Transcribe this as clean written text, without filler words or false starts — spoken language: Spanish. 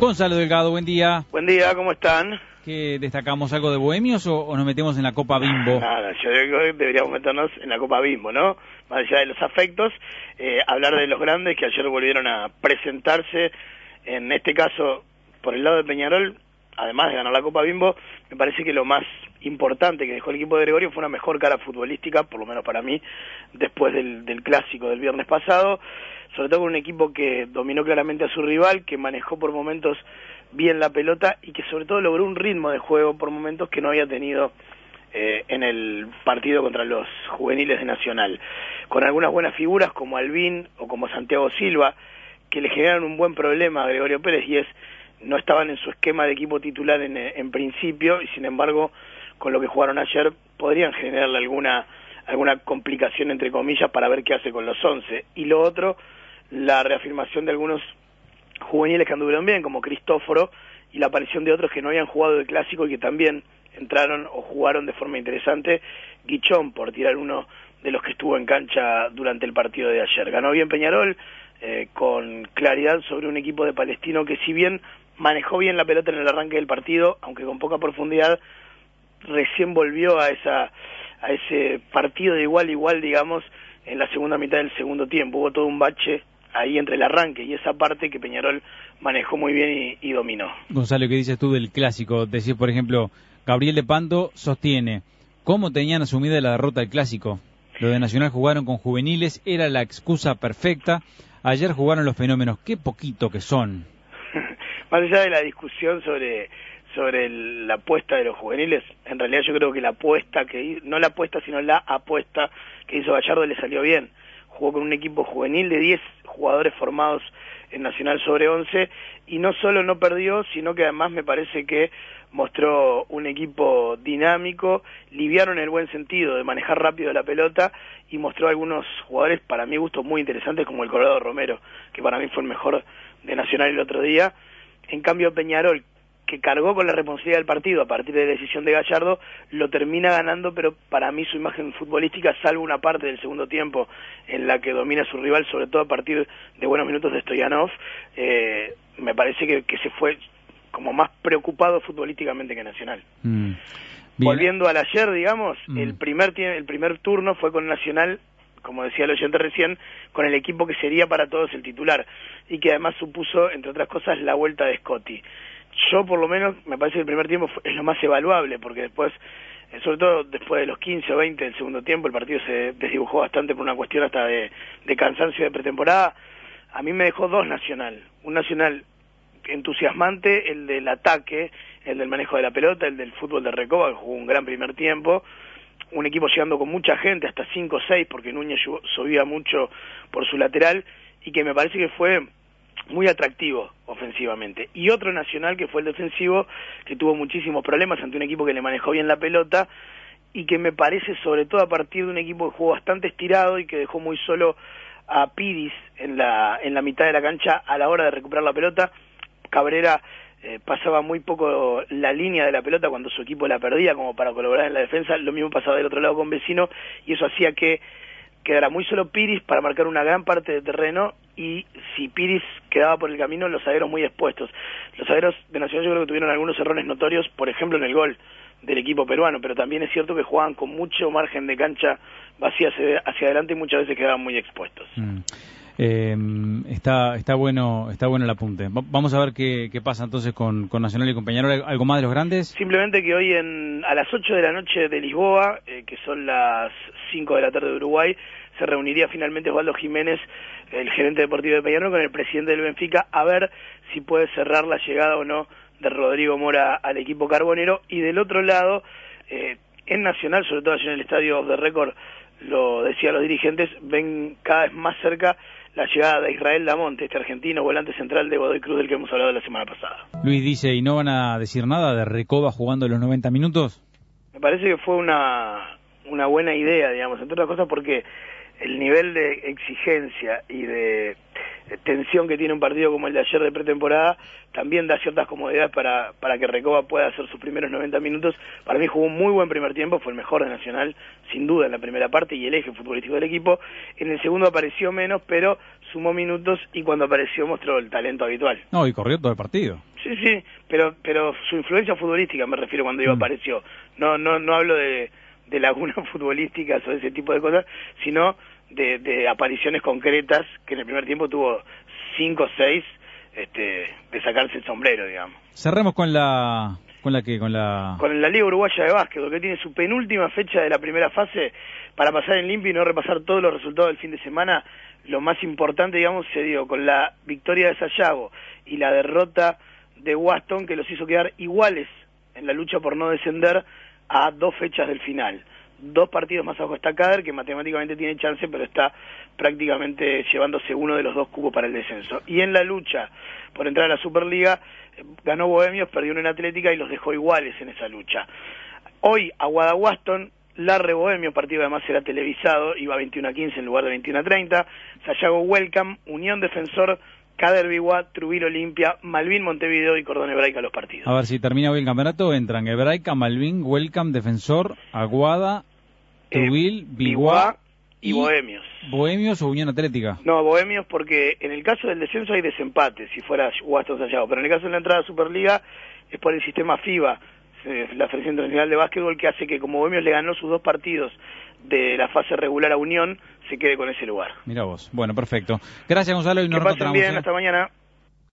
Gonzalo Delgado, buen día. Buen día, ¿cómo están? ¿Qué destacamos, algo de bohemios o nos metemos en la Copa Bimbo? Nada, yo creo que deberíamos meternos en la Copa Bimbo, ¿no? Más allá de los afectos, hablar de los grandes que ayer volvieron a presentarse, en este caso, por el lado de Peñarol, además de ganar la Copa Bimbo, me parece que lo más importante que dejó el equipo de Gregorio fue una mejor cara futbolística, por lo menos para mí, después del clásico del viernes pasado, sobre todo con un equipo que dominó claramente a su rival, que manejó por momentos bien la pelota y que sobre todo logró un ritmo de juego por momentos que no había tenido en el partido contra los juveniles de Nacional, con algunas buenas figuras como Albín o como Santiago Silva, que le generan un buen problema a Gregorio Pérez, y es no estaban en su esquema de equipo titular en principio, y sin embargo con lo que jugaron ayer podrían generarle alguna complicación entre comillas para ver qué hace con los 11. Y lo otro, la reafirmación de algunos juveniles que anduvieron bien, como Cristóforo, y la aparición de otros que no habían jugado el clásico y que también entraron o jugaron de forma interesante. Guichón, por tirar uno de los que estuvo en cancha durante el partido de ayer. Ganó bien Peñarol, con claridad sobre un equipo de Palestino que, si bien manejó bien la pelota en el arranque del partido, aunque con poca profundidad, recién volvió a ese partido de igual a igual, digamos, en la segunda mitad del segundo tiempo. Hubo todo un bache ahí entre el arranque y esa parte que Peñarol manejó muy bien y dominó. Gonzalo, ¿qué dices tú del clásico? Decís, por ejemplo, Gabriel de Pando sostiene cómo tenían asumida la derrota del clásico. Lo de Nacional jugaron con juveniles, era la excusa perfecta. Ayer jugaron los fenómenos, qué poquito que son. Más allá de la discusión sobre la apuesta de los juveniles, en realidad yo creo que la apuesta no la apuesta, sino la apuesta que hizo Gallardo le salió bien. Jugó con un equipo juvenil de 10 jugadores formados en Nacional sobre 11, y no solo no perdió, sino que además me parece que mostró un equipo dinámico, liviano en el buen sentido, de manejar rápido la pelota, y mostró algunos jugadores, para mi gusto, muy interesantes, como el Colorado Romero, que para mí fue el mejor de Nacional el otro día. En cambio Peñarol, que cargó con la responsabilidad del partido a partir de la decisión de Gallardo, lo termina ganando, pero para mí su imagen futbolística, salvo una parte del segundo tiempo en la que domina a su rival, sobre todo a partir de buenos minutos de Stoyanov, me parece que se fue como más preocupado futbolísticamente que Nacional. Volviendo al ayer, digamos, el primer turno fue con Nacional, como decía el oyente recién, con el equipo que sería para todos el titular, y que además supuso, entre otras cosas, la vuelta de Scotti. Yo, por lo menos, me parece que el primer tiempo es lo más evaluable, porque después, sobre todo después de los 15 o 20 del segundo tiempo, el partido se desdibujó bastante por una cuestión hasta de cansancio de pretemporada. A mí me dejó dos Nacional. Un Nacional entusiasmante, el del ataque, el del manejo de la pelota, el del fútbol de Recoba, que jugó un gran primer tiempo. Un equipo llegando con mucha gente, hasta 5 o 6, porque Núñez subía mucho por su lateral, y que me parece que fue muy atractivo ofensivamente. Y otro Nacional que fue el defensivo, que tuvo muchísimos problemas ante un equipo que le manejó bien la pelota, y que me parece, sobre todo a partir de un equipo que jugó bastante estirado y que dejó muy solo a Piris en la mitad de la cancha a la hora de recuperar la pelota. Cabrera pasaba muy poco la línea de la pelota cuando su equipo la perdía, como para colaborar en la defensa. Lo mismo pasaba del otro lado con Vecino, y eso hacía que quedara muy solo Piris para marcar una gran parte de terreno, y si Piris quedaba por el camino, los zagueros muy expuestos. Los zagueros de Nacional yo creo que tuvieron algunos errores notorios, por ejemplo en el gol del equipo peruano, pero también es cierto que jugaban con mucho margen de cancha vacía hacia adelante y muchas veces quedaban muy expuestos. Está bueno el apunte. Vamos a ver qué pasa entonces con Nacional y con Peñarol. ¿Algo más de los grandes? Simplemente que hoy a las 8 de la noche de Lisboa, que son las 5 de la tarde de Uruguay, se reuniría finalmente Osvaldo Jiménez, el gerente deportivo de Peñarol, con el presidente del Benfica, a ver si puede cerrar la llegada o no de Rodrigo Mora al equipo carbonero. Y del otro lado, en Nacional, sobre todo allí en el estadio Off the Record, lo decían los dirigentes, ven cada vez más cerca la llegada de Israel Damonte, este argentino volante central de Godoy Cruz del que hemos hablado la semana pasada. Luis dice, ¿y no van a decir nada de Recoba jugando los 90 minutos? Me parece que fue una buena idea, digamos, entre otras cosas porque el nivel de exigencia y de tensión que tiene un partido como el de ayer de pretemporada, también da ciertas comodidades para que Recoba pueda hacer sus primeros 90 minutos. Para mí jugó un muy buen primer tiempo, fue el mejor de Nacional, sin duda, en la primera parte, y el eje futbolístico del equipo. En el segundo apareció menos, pero sumó minutos, y cuando apareció mostró el talento habitual. No, y corrió todo el partido. Sí, pero su influencia futbolística me refiero cuando digo apareció. No hablo de lagunas futbolísticas o de ese tipo de cosas, sino de apariciones concretas, que en el primer tiempo tuvo 5 o 6 de sacarse el sombrero, digamos. Cerremos con la con la Liga Uruguaya de Básquetbol, que tiene su penúltima fecha de la primera fase. Para pasar en limpio y no repasar todos los resultados del fin de semana, lo más importante, digamos, se dio con la victoria de Sayago y la derrota de Waston, que los hizo quedar iguales en la lucha por no descender a 2 fechas del final. 2 partidos más abajo está Cader, que matemáticamente tiene chance, pero está prácticamente llevándose uno de los 2 cupos para el descenso. Y en la lucha por entrar a la Superliga, ganó Bohemios, perdió en Atlética y los dejó iguales en esa lucha. Hoy, Aguada Waston, Larre Bohemio, partido además será televisado, iba 21-15 en lugar de 21-30, Sayago Welcome, Unión Defensor, Cader Biguá, Trujillo Olimpia, Malvin Montevideo y Cordón Hebraica los partidos. A ver, si termina hoy el campeonato, entran Hebraica, Malvin, Welcome, Defensor, Aguada, Trujillo, Biguá y Bohemios. ¿Bohemios o Unión Atlética? No, Bohemios, porque en el caso del descenso hay desempate, si fuera Waston Sayago, pero en el caso de la entrada a Superliga es por el sistema FIBA, la Federación Internacional de Básquetbol, que hace que como Bohemios le ganó sus 2 partidos de la fase regular a Unión, se quede con ese lugar. Mira vos. Bueno, perfecto. Gracias, Gonzalo, y nos que pasen bien, hasta mañana.